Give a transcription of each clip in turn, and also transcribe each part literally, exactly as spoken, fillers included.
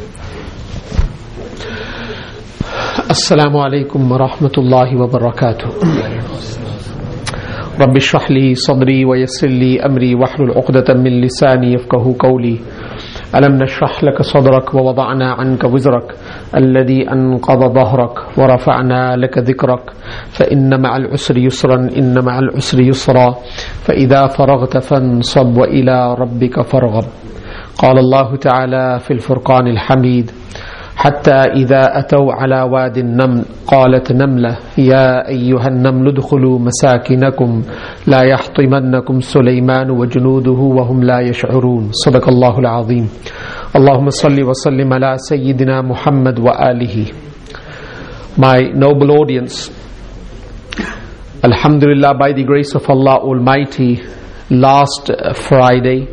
Assalamu alaikum wa rahmatullahi wa barakatuh. Rabbi shrah li sadri wa yassir li amri wahlul uqdatan min lisani yafqahu qawli. Alam nashrah laka sadrak wa wada'na anka wizrak alladhi anqadha dhahrak wa rafa'na laka dhikrak fa inna ma'al usri yusran inna ma'al usri yusra fa idha faraghta fansab wa ila rabbika farghab. Qala Allah ta'ala fil furqanil hamid حتى إذا أتوا على واد النمل قالت نملة يا أيها النمل ادخلوا مساكنكم لا يحطمنكم سليمان وجنوده وهم لا يشعرون صدق الله العظيم اللهم صل وسلم على سيدنا محمد وآله. My noble audience, Alhamdulillah, by the grace of Allah Almighty, last Friday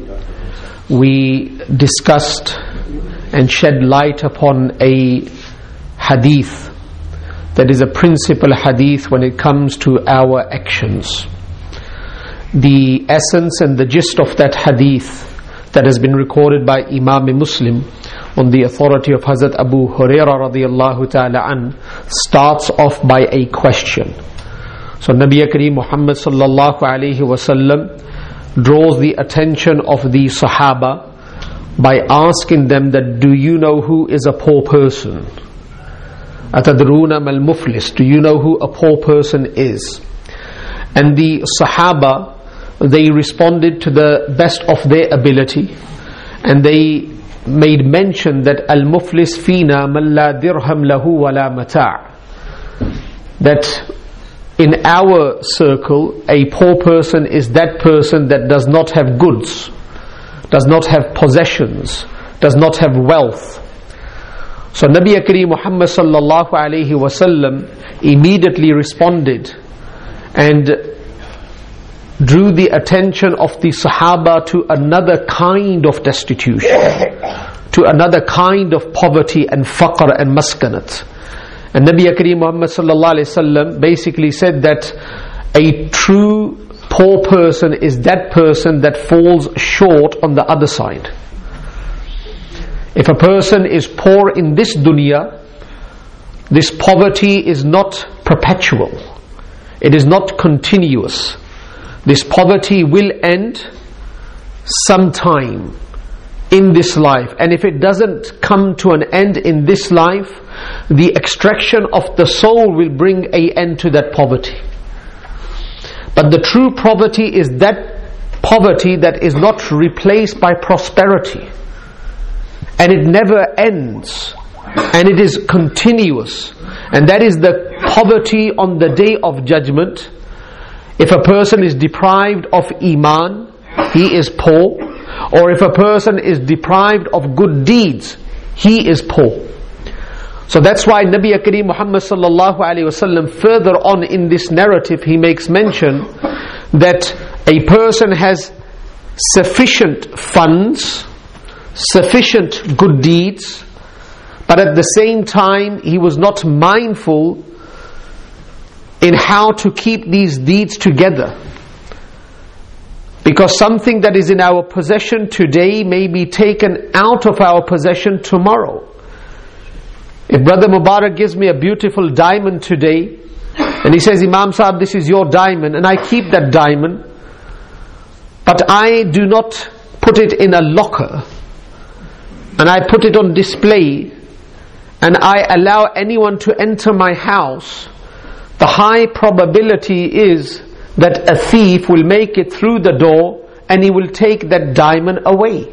we discussed and shed light upon a hadith that is a principal hadith when it comes to our actions. The essence and the gist of that hadith that has been recorded by Imam Muslim on the authority of Hazrat Abu Hurairah radiyallahu ta'ala an starts off by a question. So Nabi Kareem Muhammad sallallahu alayhi wa sallam draws the attention of the Sahaba by asking them that, do you know who is a poor person? Atadruna mal muflis, do you know who a poor person is? And the Sahaba, they responded to the best of their ability, and they made mention that al muflis fina man la dirham lahu wa la mata', that in our circle a poor person is that person that does not have goods, does not have possessions, does not have wealth. So Nabi Kareem Muhammad sallallahu alayhi wa sallam immediately responded and drew the attention of the Sahaba to another kind of destitution, to another kind of poverty and faqr and maskanat. And Nabi Kareem Muhammad sallallahu alayhi wa sallam basically said that a true poor person is that person that falls short on the other side. If a person is poor in this dunya, this poverty is not perpetual, it is not continuous. This poverty will end sometime in this life, and if it doesn't come to an end in this life, the extraction of the soul will bring an end to that poverty. But the true poverty is that poverty that is not replaced by prosperity, and it never ends, and it is continuous, and that is the poverty on the day of judgment. If a person is deprived of iman, he is poor, or if a person is deprived of good deeds, he is poor. So that's why Nabi Kareem Muhammad sallallahu alayhi wa sallam further on in this narrative, he makes mention that a person has sufficient funds, sufficient good deeds, but at the same time he was not mindful in how to keep these deeds together. Because something that is in our possession today may be taken out of our possession tomorrow. If Brother Mubarak gives me a beautiful diamond today, and he says, Imam Sahib, this is your diamond, and I keep that diamond, but I do not put it in a locker, and I put it on display, and I allow anyone to enter my house, the high probability is that a thief will make it through the door, and he will take that diamond away.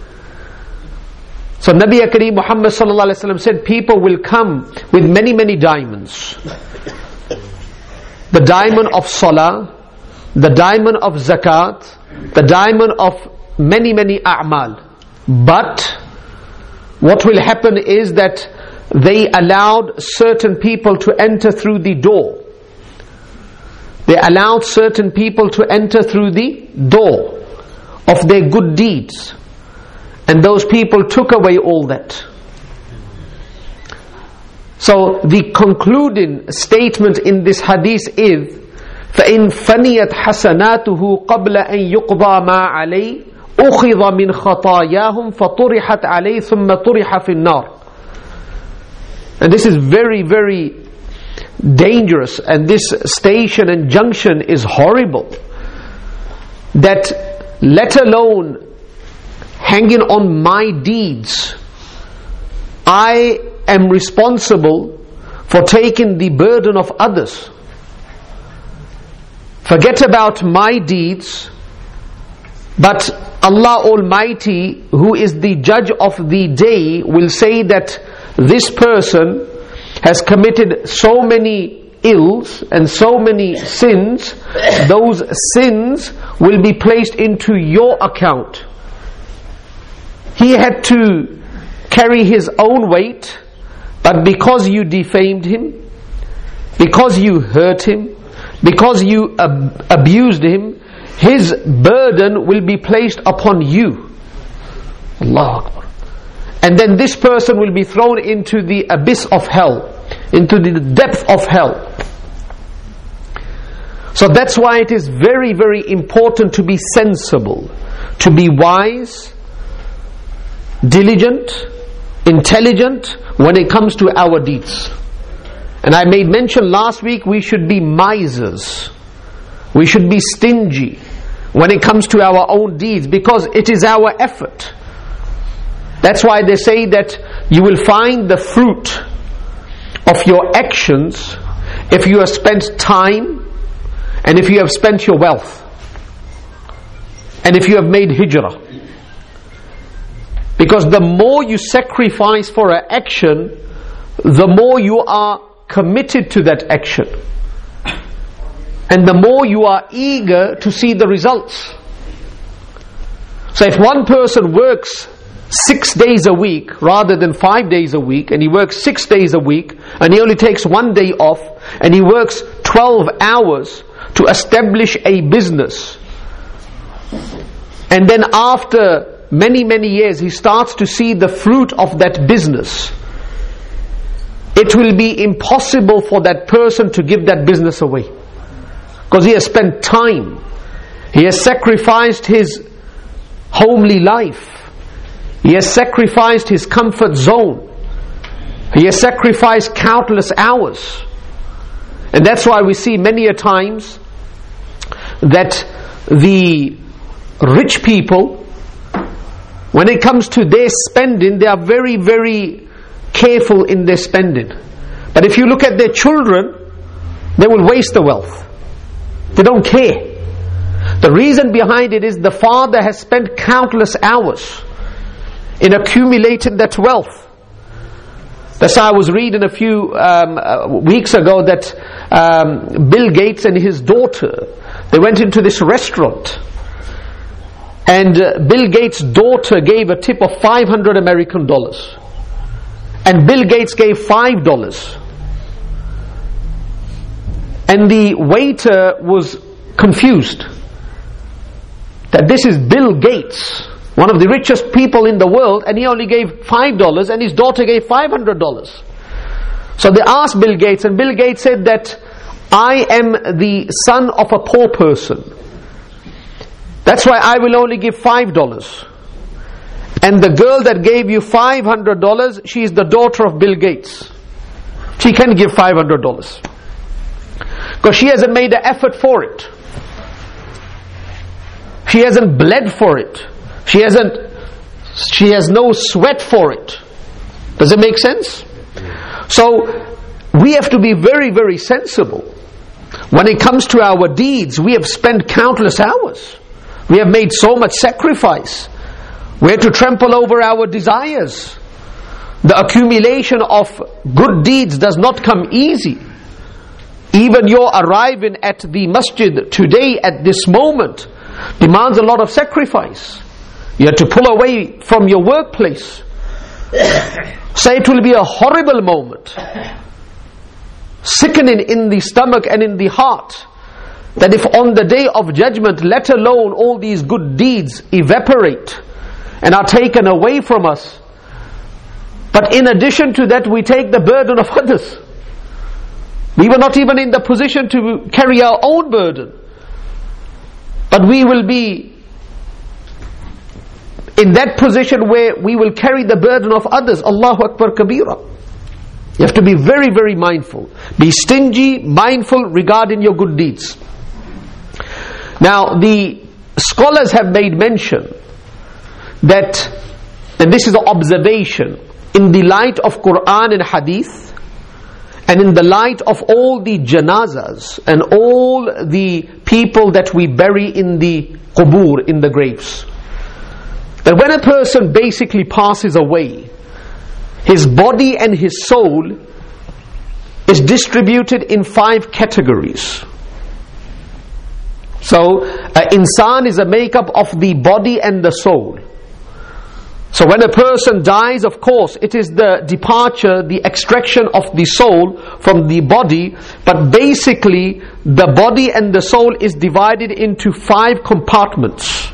So Nabi Kareem Muhammad sallallahu alaihi wasallam said, people will come with many many diamonds. The diamond of salah, the diamond of zakat, the diamond of many many a'mal. But what will happen is that they allowed certain people to enter through the door. They allowed certain people to enter through the door of their good deeds. And those people took away all that. So the concluding statement in this hadith is, فَإِن فَنِيَتْ حَسَنَاتُهُ قَبْلَ أَن يُقْضَى مَا عَلَيْهِ أُخِذَ مِنْ خَطَايَاهُمْ فَطُرِحَتْ عَلَيْهِ ثُمَّ طُرِحَ فِي النَّارِ. And this is very, very dangerous, and this station and junction is horrible. That let alone hanging on my deeds, I am responsible for taking the burden of others. Forget about my deeds, but Allah Almighty, who is the judge of the day, will say that this person has committed so many ills and so many sins. Those sins will be placed into your account. He had to carry his own weight, but because you defamed him, because you hurt him, because you ab- abused him, his burden will be placed upon you. Allahu Akbar. And then this person will be thrown into the abyss of hell, into the depth of hell. So that's why it is very, very important to be sensible, to be wise, diligent, intelligent when it comes to our deeds. And I made mention last week, we should be misers. We should be stingy when it comes to our own deeds, because it is our effort. That's why they say that you will find the fruit of your actions if you have spent time and if you have spent your wealth and if you have made hijrah. Because the more you sacrifice for an action, the more you are committed to that action, and the more you are eager to see the results. So if one person works six days a week rather than five days a week, and he works six days a week and he only takes one day off, and he works twelve hours to establish a business, and then after many many years he starts to see the fruit of that business, it will be impossible for that person to give that business away, because he has spent time, he has sacrificed his homely life, he has sacrificed his comfort zone, he has sacrificed countless hours. And that's why we see many a times that the rich people, when it comes to their spending, they are very, very careful in their spending. But if you look at their children, they will waste the wealth. They don't care. The reason behind it is the father has spent countless hours in accumulating that wealth. That's how I was reading a few um, uh, weeks ago that um, Bill Gates and his daughter, they went into this restaurant, and uh, Bill Gates' daughter gave a tip of five hundred American dollars, and Bill Gates gave five dollars. And the waiter was confused that this is Bill Gates, one of the richest people in the world, and he only gave five dollars, and his daughter gave five hundred dollars. So they asked Bill Gates, and Bill Gates said that I am the son of a poor person, that's why I will only give five dollars. And the girl that gave you five hundred dollars, she is the daughter of Bill Gates. She can give five hundred dollars. Because she hasn't made an effort for it. She hasn't bled for it. She hasn't, she has no sweat for it. Does it make sense? So, we have to be very, very sensible. When it comes to our deeds, we have spent countless hours. We have made so much sacrifice. We have to trample over our desires. The accumulation of good deeds does not come easy. Even your arriving at the masjid today, at this moment, demands a lot of sacrifice. You have to pull away from your workplace. Say it will be a horrible moment, sickening in the stomach and in the heart, that if on the day of judgment, let alone all these good deeds evaporate and are taken away from us, but in addition to that we take the burden of others. We were not even in the position to carry our own burden, but we will be in that position where we will carry the burden of others. Allahu Akbar Kabira. You have to be very, very mindful. Be stingy, mindful regarding your good deeds. Now, the scholars have made mention that, and this is an observation, in the light of Quran and Hadith, and in the light of all the janazas and all the people that we bury in the qubur, in the graves, that when a person basically passes away, his body and his soul is distributed in five categories. So, uh, insan is a makeup of the body and the soul. So when a person dies, of course, it is the departure, the extraction of the soul from the body, but basically the body and the soul is divided into five compartments.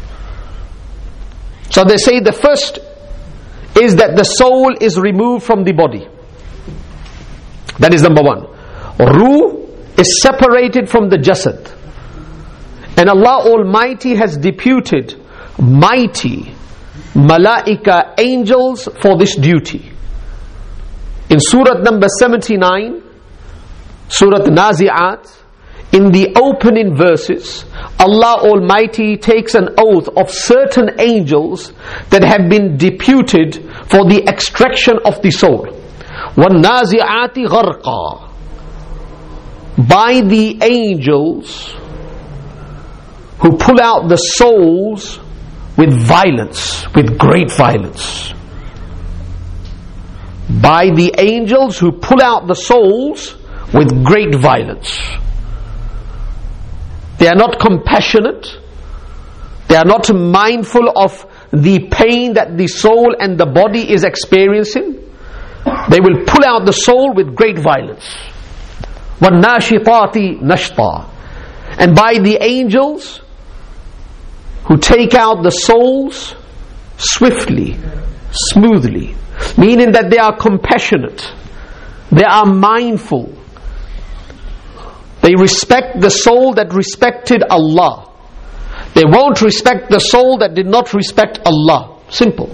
So they say the first is that the soul is removed from the body. That is number one. Ruh is separated from the jasad. And Allah Almighty has deputed mighty Malaika, angels, for this duty. In Surah number seventy-nine, Surah Nazi'at, in the opening verses, Allah Almighty takes an oath of certain angels that have been deputed for the extraction of the soul. وَالنَّازِعَاتِ غَرْقًا, by the angels who pull out the souls with violence, with great violence. By the angels who pull out the souls with great violence. They are not compassionate. They are not mindful of the pain that the soul and the body is experiencing. They will pull out the soul with great violence. وَالنَّاشِطَاتِ نَشْطًا, and by the angels who take out the souls swiftly, smoothly, meaning that they are compassionate, they are mindful, they respect the soul that respected Allah. They won't respect the soul that did not respect Allah. Simple.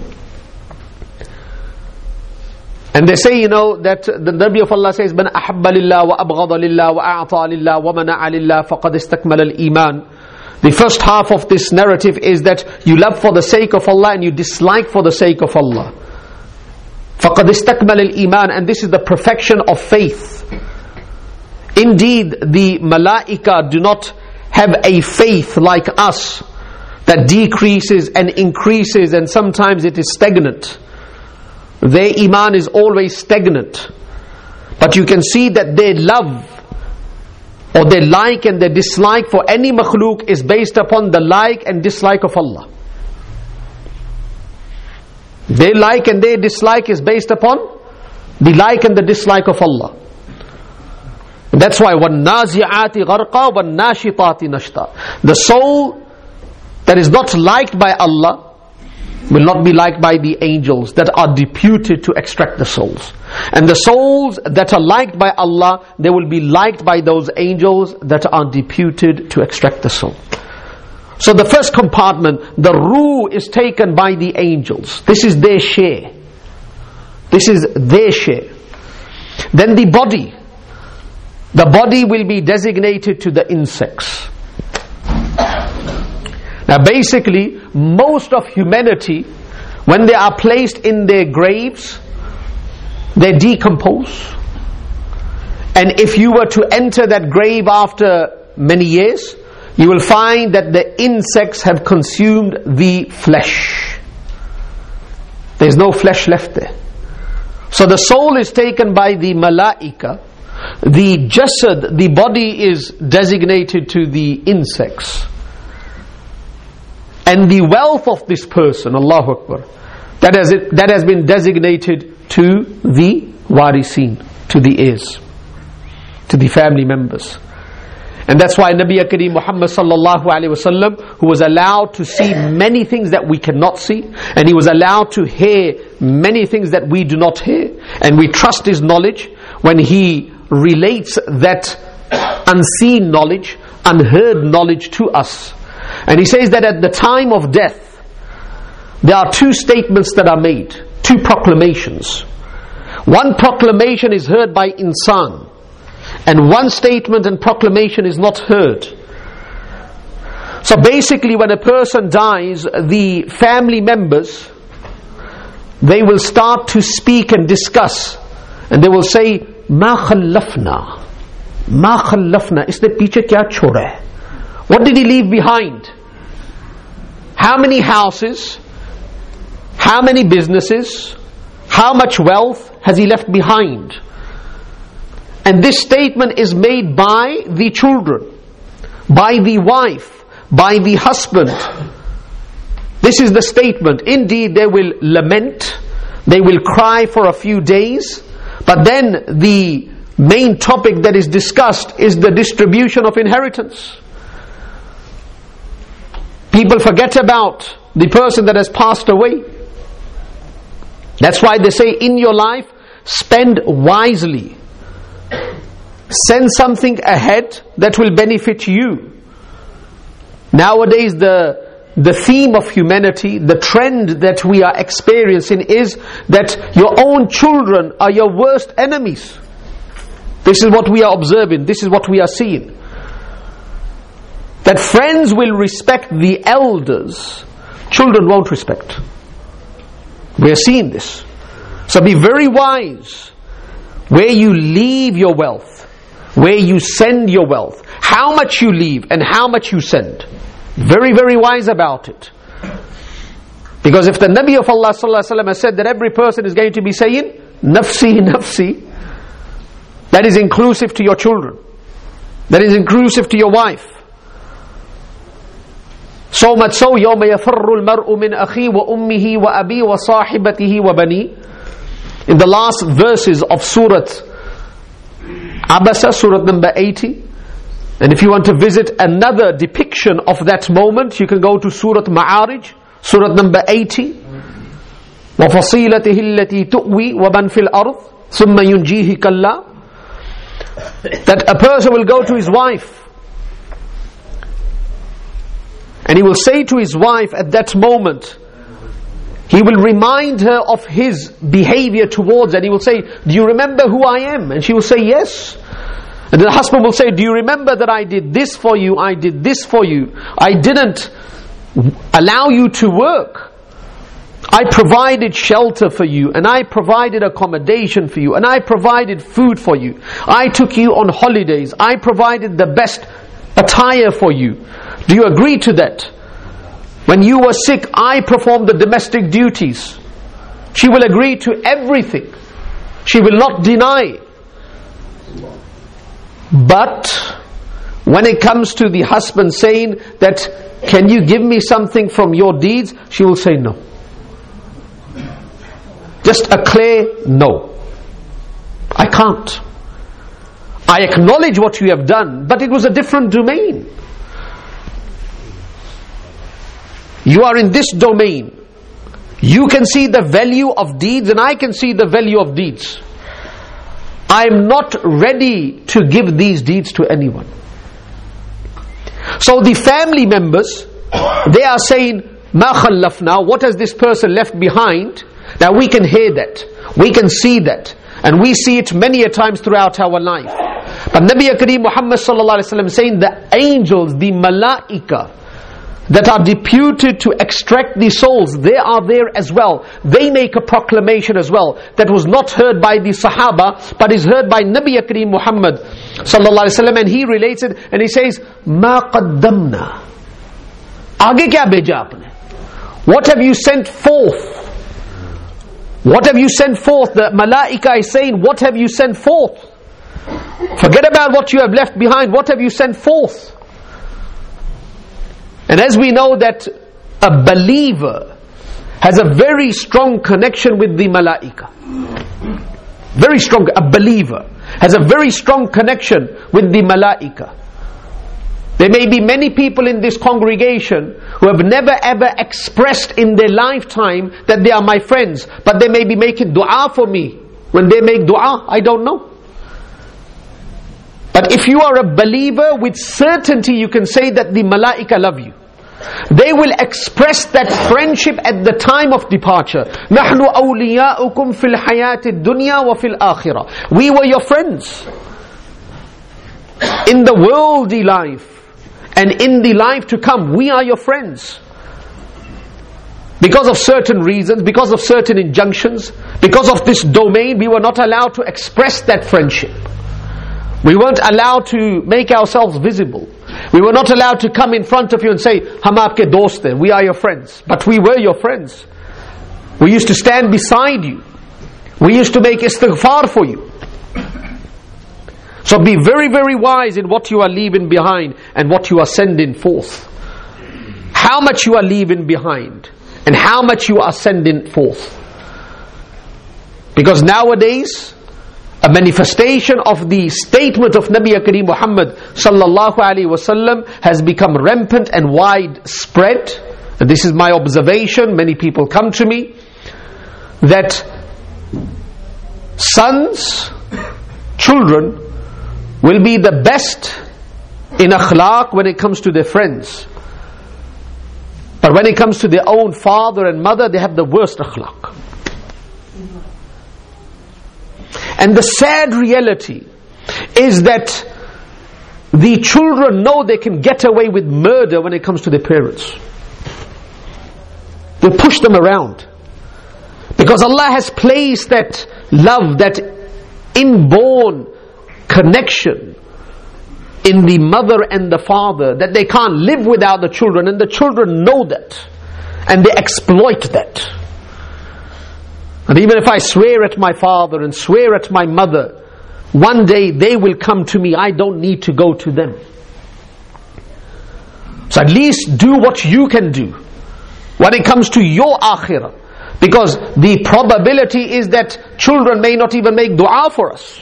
And they say, you know, that the Nabi of Allah says, "Man ahabba lillah wa abghada lillah wa a'ta lillah wa mana'a lillah faqad istakmala al-iman." The first half of this narrative is that you love for the sake of Allah and you dislike for the sake of Allah. فَقَدْ اسْتَكْمَلَ الْإِيمَانِ, and this is the perfection of faith. Indeed, the malaika do not have a faith like us that decreases and increases and sometimes it is stagnant. Their iman is always stagnant. But you can see that their love or their like and their dislike for any makhluk is based upon the like and dislike of Allah. Their like and their dislike is based upon the like and the dislike of Allah. And that's why وَالنَّازِعَاتِ غَرْقًا وَالنَّاشِطَاتِ نَشْطًا, the soul that is not liked by Allah will not be liked by the angels that are deputed to extract the souls. And the souls that are liked by Allah, they will be liked by those angels that are deputed to extract the soul. So the first compartment, the ruh, is taken by the angels. This is their share. This is their share. Then the body. The body will be designated to the insects. Now basically, most of humanity, when they are placed in their graves, they decompose. And if you were to enter that grave after many years, you will find that the insects have consumed the flesh. There's no flesh left there. So the soul is taken by the malaika. The jasad, the body, is designated to the insects. And the wealth of this person, Allahu Akbar, that has, it, that has been designated to the warisin, to the heirs, to the family members. And that's why Nabi Kareem Muhammad sallallahu alaihi wasallam, who was allowed to see many things that we cannot see, and he was allowed to hear many things that we do not hear, and we trust his knowledge when he relates that unseen knowledge, unheard knowledge to us. And he says that at the time of death, there are two statements that are made, two proclamations. One proclamation is heard by insan, and one statement and proclamation is not heard. So basically, when a person dies, the family members, they will start to speak and discuss, and they will say, "Ma khallafna, ma khallafna." Isne piche kya choda hai? What did he leave behind? How many houses? How many businesses? How much wealth has he left behind? And this statement is made by the children, by the wife, by the husband. This is the statement. Indeed, they will lament, they will cry for a few days, but then the main topic that is discussed is the distribution of inheritance. People forget about the person that has passed away. That's why they say, in your life, spend wisely. Send something ahead that will benefit you. Nowadays, the the theme of humanity, the trend that we are experiencing is that your own children are your worst enemies. This is what we are observing. This is what we are seeing. That friends will respect the elders, children won't respect. We are seeing this. So be very wise where you leave your wealth, where you send your wealth, how much you leave and how much you send. Very, very wise about it. Because if the Nabi of Allah sallallahu alaihi wasallam has said that every person is going to be saying, "Nafsi, nafsi," that is inclusive to your children. That is inclusive to your wife. So much so, يَوْمَ يَفَرُّ الْمَرْءُ مِنْ أَخِي وَأُمِّهِ وَأَبِي وَصَاحِبَتِهِ وَبَنِي. In the last verses of Surah Abasa, Surah number eighty. And if you want to visit another depiction of that moment, you can go to Surah Ma'arij, Surah number eighty. وَفَصِيلَتِهِ الَّتِي تُؤْوِي وَمَنْ فِي الْأَرْضِ ثُمَّ يُنْجِيهِ كَلَّا. That a person will go to his wife, and he will say to his wife at that moment, he will remind her of his behavior towards her, and he will say, "Do you remember who I am?" And she will say, "Yes." And the husband will say, "Do you remember that I did this for you, I did this for you, I didn't allow you to work, I provided shelter for you, and I provided accommodation for you, and I provided food for you, I took you on holidays, I provided the best attire for you. Do you agree to that? When you were sick, I performed the domestic duties." She will agree to everything. She will not deny. But when it comes to the husband saying that, "Can you give me something from your deeds?" she will say no. Just a clear no. I can't. I acknowledge what you have done, but it was a different domain. You are in this domain. You can see the value of deeds, and I can see the value of deeds. I am not ready to give these deeds to anyone. So the family members, they are saying, "Ma khallafna," what has this person left behind? Now we can hear that, we can see that, and we see it many a times throughout our life. But Nabi Kareem Muhammad sallallahu alaihi wasallam saying, the angels, the malaika that are deputed to extract the souls, they are there as well. They make a proclamation as well that was not heard by the Sahaba, but is heard by Nabi Kareem Muhammad sallallahu alaihi wasallam, and he relates it and he says, "Ma qaddamna." Aage kya bheja aapne? What have you sent forth? What have you sent forth? The malaika is saying, what have you sent forth? Forget about what you have left behind. What have you sent forth? And as we know that a believer has a very strong connection with the malaika. Very strong. A believer has a very strong connection with the malaika. There may be many people in this congregation who have never ever expressed in their lifetime that they are my friends, but they may be making dua for me. When they make dua, I don't know. But if you are a believer, with certainty you can say that the malaika love you. They will express that friendship at the time of departure. نَحْنُ أَوْلِيَاؤُكُمْ فِي الْحَيَاةِ الدُّنْيَا وَفِي الْآخِرَةِ. We were your friends in the worldly life, and in the life to come, we are your friends. Because of certain reasons, because of certain injunctions, because of this domain, we were not allowed to express that friendship. We weren't allowed to make ourselves visible. We were not allowed to come in front of you and say, Hum aapke dost hain, we are your friends. But we were your friends. We used to stand beside you. We used to make istighfar for you. So be very, very wise in what you are leaving behind and what you are sending forth. How much you are leaving behind and how much you are sending forth. Because nowadays, a manifestation of the statement of Nabi Kareem Muhammad sallallahu alaihi wasallam has become rampant and widespread. And this is my observation, many people come to me, that sons, children, will be the best in akhlaq when it comes to their friends. But when it comes to their own father and mother, they have the worst akhlaq. And the sad reality is that the children know they can get away with murder when it comes to their parents. They push them around. Because Allah has placed that love, that inborn connection in the mother and the father, that they can't live without the children, and the children know that, and they exploit that. And even if I swear at my father and swear at my mother, one day they will come to me, I don't need to go to them. So at least do what you can do when it comes to your akhirah, because the probability is that children may not even make dua for us.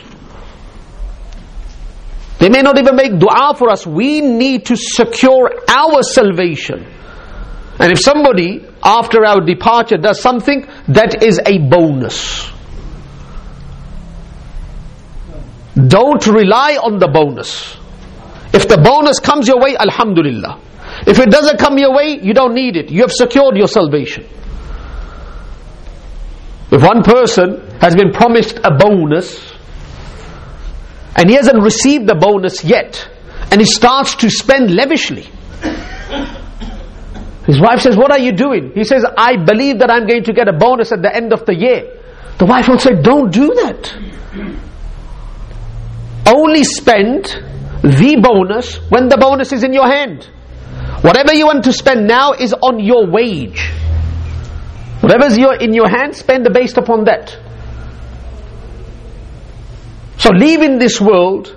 They may not even make dua for us. We need to secure our salvation. And if somebody after our departure does something, that is a bonus. Don't rely on the bonus. If the bonus comes your way, alhamdulillah. If it doesn't come your way, you don't need it. You have secured your salvation. If one person has been promised a bonus and he hasn't received the bonus yet, and he starts to spend lavishly, his wife says, what are you doing? He says, I believe that I'm going to get a bonus at the end of the year. The wife will say, don't do that. Only spend the bonus when the bonus is in your hand. Whatever you want to spend now is on your wage. Whatever's in your hand, spend based upon that. So leaving this world,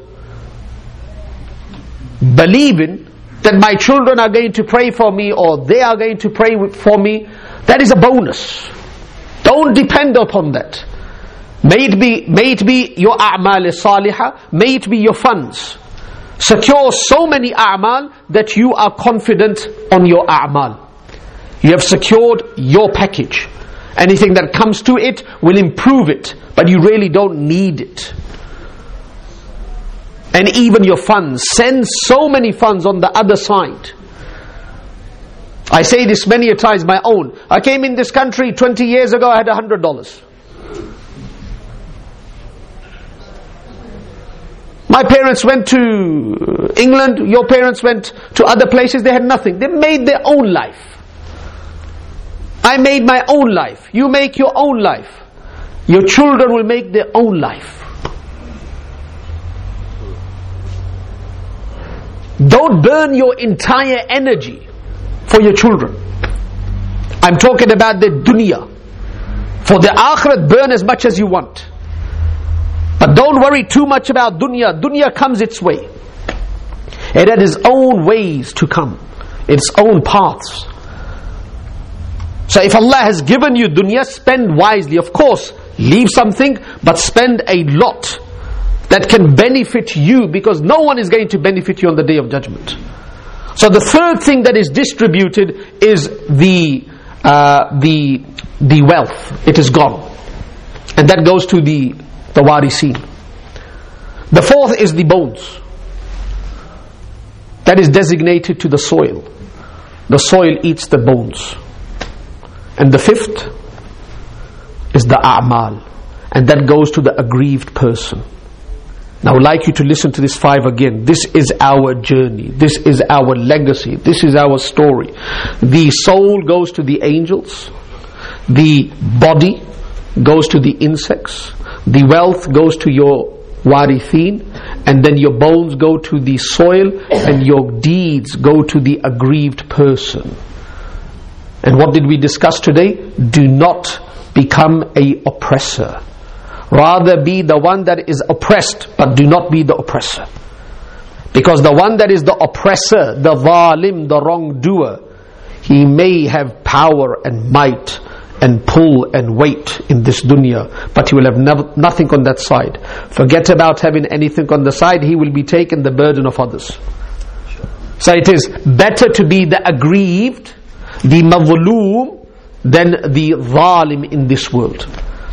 believing that my children are going to pray for me or they are going to pray for me, that is a bonus. Don't depend upon that. May it be, may it be your a'mal salihah, may it be your funds. Secure so many a'mal that you are confident on your a'mal. You have secured your package. Anything that comes to it will improve it, but you really don't need it. And even your funds, send so many funds on the other side. I say this many a times, my own. I came in this country twenty years ago, I had a hundred dollars. My parents went to England, your parents went to other places, they had nothing. They made their own life. I made my own life. You make your own life. Your children will make their own life. Don't burn your entire energy for your children. I'm talking about the dunya. For the akhirat, burn as much as you want. But don't worry too much about dunya. Dunya comes its way. It had its own ways to come, its own paths. So if Allah has given you dunya, spend wisely. Of course, leave something, but spend a lot that can benefit you, because no one is going to benefit you on the Day of Judgment. So the third thing that is distributed is the uh, the the wealth. It is gone, and that goes to the the warisin. The fourth is the bones. That is designated to the soil. the soil eats the bones. And the fifth is the a'mal, and that goes to the aggrieved person. Now I would like you to listen to this five again. This is our journey. This is our legacy. This is our story. The soul goes to the angels. The body goes to the insects. The wealth goes to your warithin. And then your bones go to the soil. And your deeds go to the aggrieved person. And what did we discuss today? Do not become a oppressor. Rather be the one that is oppressed, but do not be the oppressor. Because the one that is the oppressor, the zalim, the wrongdoer, he may have power and might and pull and weight in this dunya, but he will have never, nothing on that side. Forget about having anything on the side, he will be taking the burden of others. So it is better to be the aggrieved, the mazloom, than the zalim in this world.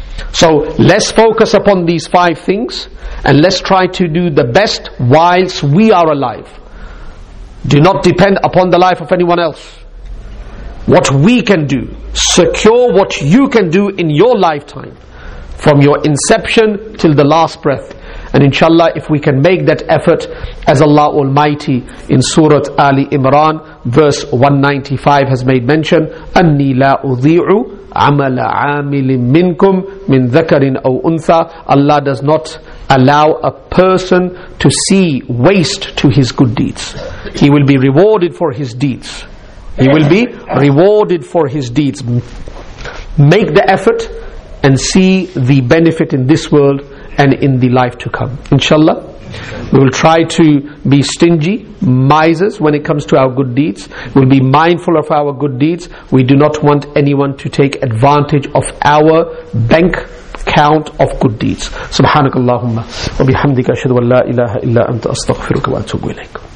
So let's focus upon these five things, and let's try to do the best whilst we are alive. Do not depend upon the life of anyone else. What we can do, secure what you can do in your lifetime, from your inception till the last breath. And inshallah, if we can make that effort, as Allah Almighty in Surah Ali Imran verse one ninety-five has made mention, أَنِّي لَا أُضِيعُ عَمَلَ عَامِلٍ مِّنْكُمْ مِنْ ذَكَرٍ أَوْ أُنْثَى. Allah does not allow a person to see waste to his good deeds. He will be rewarded for his deeds. He will be rewarded for his deeds. Make the effort and see the benefit in this world and in the life to come. Inshallah, we will try to be stingy, misers when it comes to our good deeds. We'll be mindful of our good deeds. We do not want anyone to take advantage of our bank account of good deeds. Subhanakallahumma wa bihamdika ashhadu an la ilaha illa anta astaghfiruka wa atubu ilayk.